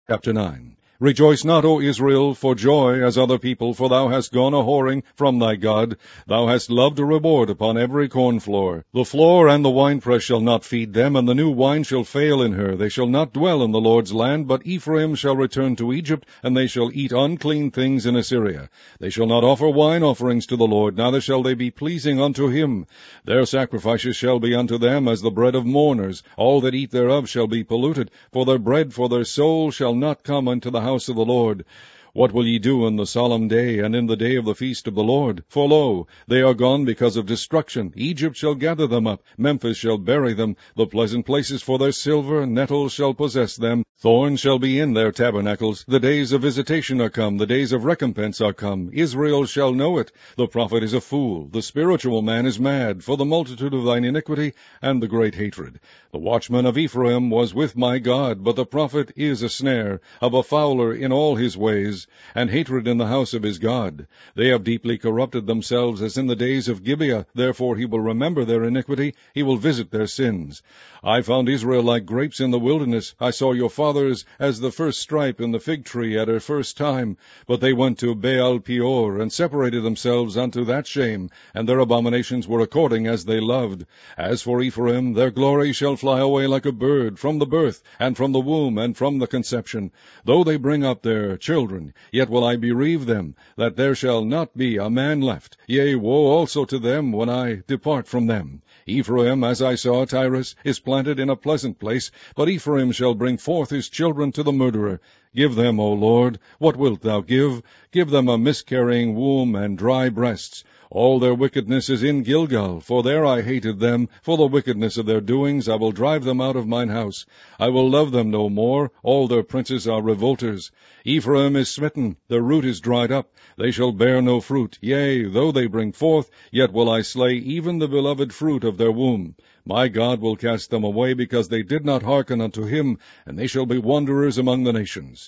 Chapter 9. Rejoice not, O Israel, for joy as other people, for thou hast gone a-whoring from thy God. Thou hast loved a reward upon every corn floor. The floor and the winepress shall not feed them, and the new wine shall fail in her. They shall not dwell in the Lord's land, but Ephraim shall return to Egypt, and they shall eat unclean things in Assyria. They shall not offer wine offerings to the Lord, neither shall they be pleasing unto him. Their sacrifices shall be unto them as the bread of mourners. All that eat thereof shall be polluted, for their bread for their soul shall not come unto the house of the Lord. What will ye do in the solemn day, and in the day of the feast of the Lord? For lo, they are gone because of destruction. Egypt shall gather them up, Memphis shall bury them. The pleasant places for their silver, nettles shall possess them. Thorns shall be in their tabernacles. The days of visitation are come, the days of recompense are come. Israel shall know it. The prophet is a fool, the spiritual man is mad, for the multitude of thine iniquity and the great hatred. The watchman of Ephraim was with my God, but the prophet is a snare, of a fowler in all his ways, and hatred in the house of his God. They have deeply corrupted themselves as in the days of Gibeah. Therefore he will remember their iniquity, he will visit their sins. I found Israel like grapes in the wilderness. I saw your fathers as the first stripe in the fig tree at her first time. But they went to Baal Peor, and separated themselves unto that shame, and their abominations were according as they loved. As for Ephraim, their glory shall fly away like a bird, from the birth, and from the womb, and from the conception. Though they bring up their children, yet will I bereave them, that there shall not be a man left. Yea, woe also to them when I depart from them. Ephraim, as I saw Tyrus, is planted in a pleasant place, but Ephraim shall bring forth his children to the murderer. Give them, O Lord, what wilt thou give? Give them a miscarrying womb and dry breasts. All their wickedness is in Gilgal, for there I hated them. For the wickedness of their doings I will drive them out of mine house. I will love them no more. All their princes are revolters. Ephraim is smitten, their root is dried up. They shall bear no fruit. Yea, though they bring forth, yet will I slay even the beloved fruit of their womb. My God will cast them away, because they did not hearken unto him, and they shall be wanderers among the nations.